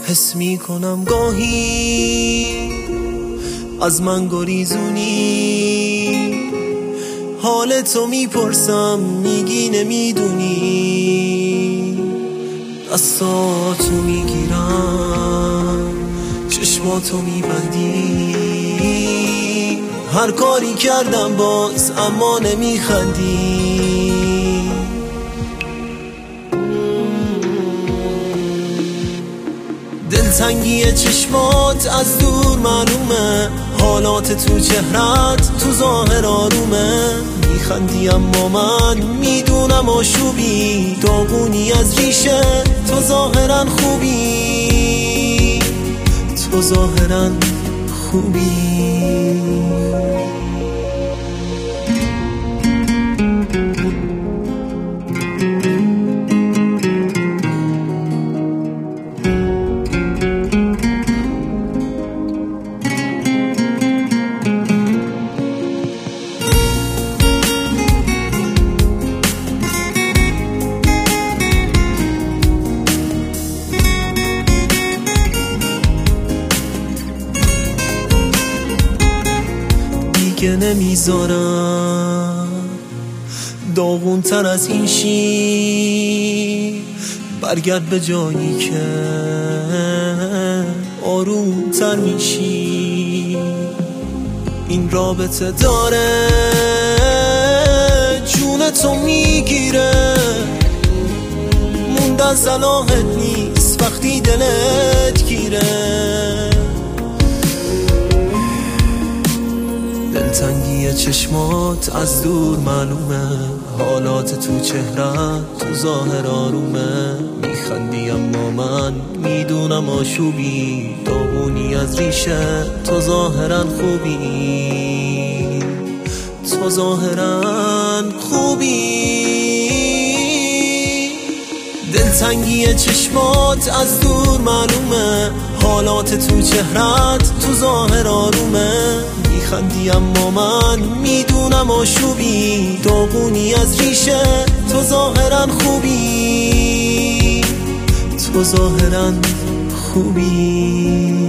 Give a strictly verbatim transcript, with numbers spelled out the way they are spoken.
حس می کنم گاهی از من گریزونی، حال تو میپرسم میگی نمیدونی. دستاتو میگیرم چشماتو میبندی، هر کاری کردم باز اما نمیخندی. دلتنگی چشمات از دور معلومه، حالات تو چهرت تو ظاهر آرومه. میخندی اما من میدونم آشوبی، داغونی از ریشه تو ظاهرا خوبی، تو ظاهرا خوبی. دیگه نمیذارم داغون تر از این شی، برگرد به جایی که آروم تر میشی. این رابطه داره جون تو میگیره، موندن صلاحت نیست وقتی دلت گیره. دلتنگی چشمات از دور معلومه، حالات تو چهرت تو ظاهر آرومه. میخندی اما من میدونم آشوبی، داغونی از ریشه تو ظاهرا خوبی، تو ظاهرا خوبی. دلتنگی چشمات از دور معلومه، حالات تو چهرت تو ظاهر آرومه. میخندی اما من میدونم آشوبی، داغونی از ریشه تو ظاهرا خوبی، تو ظاهرا خوبی.